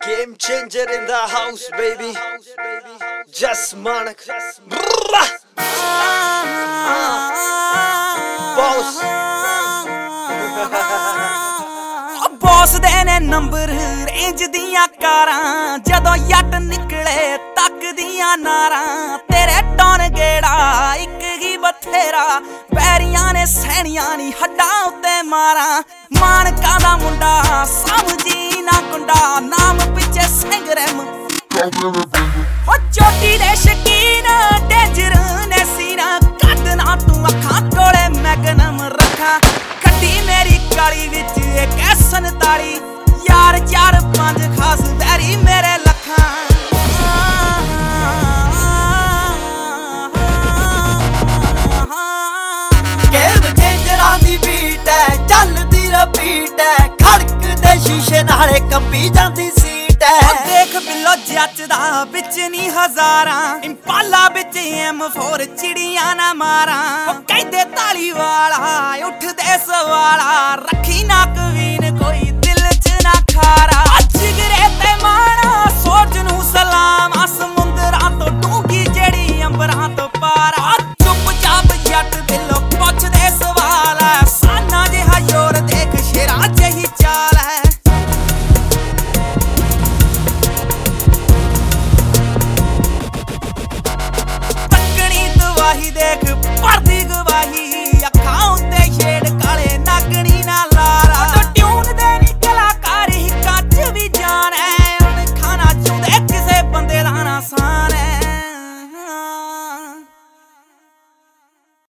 Game changer in the house, baby. Just Manak. Boss. Boss ਦੇ ਨੇ number range ਦੀਆਂ ਕਾਰਾਂ ਜਦੋਂ ਯੱਟ ਨਿਕਲੇ ਤੱਕਦੀਆਂ ਨਾਰਾਂ ਤੇਰੇ ਟੌਨ ਗੇੜਾ ਇੱਕ ਹੀ ਬਥੇਰਾ ਪੈਰੀਆਂ ਨੇ ਸੈਣੀਆਂ ਨੀ ਹੱਡਾਂ ਉੱਤੇ ਮਾਰਾਂ ਮਾਨਕਾਂ ਦਾ ਮੁੰਡਾ ਸਮਝੀ ਨਾ ਕੁੰਡਾ ਨਾਮ ਪਿੱਛੇ ਸਿੰਗਰਮ ਹੋ ਚੋਟੀ ਦੇ ਸ਼ਕੀਨ ਡੇਂਜਰ ਨੇ ਸੀਨਾ ਕੱਢਣਾ ਤੂੰ ਅੱਖਾਂ ਕੋਲੇ ਮੈਗਨਮ ਰੱਖਾਂ ਕੱਢੀ ਮੇਰੀ ਕਾਲੀ ਵਿੱਚ ਇੱਕ 47 ਯਾਰ 4-5 ਖਾਸ ਵੈਰੀ ਮੇਰੇ ਲੱਖਾਂ ਗੇਮ ਚੇਂਜਰਾਂ ਦੀ ਬੀਟ ਹੈ ਚੱਲਦੀ ਰਿਪੀਟ ਹੈ ਖੜਕਦੇ ਸ਼ੀਸ਼ੇ ਨਾਲੇ ਕੰਬੀ ਜਾਂਦੀ ਸੀਟ ਹੈ ਦੇਖ ਬਿੱਲੋ ਜੱਚਦਾ ਵਿੱਚ ਨਹੀਂ ਹਜ਼ਾਰਾਂ ਇੰਪਾਲਾ ਵਿੱਚ M4 ਚਿੜੀਆਂ ਨਾ ਮਾਰਾਂ ਕਹਿੰਦੇ ਤਾਲੀ ਵਾਲਾ ਉੱਠਦੇ ਸਵਾਲਾ ਰੱਖੀ ਨਾ ਕਵੀਨ ਕੋਈ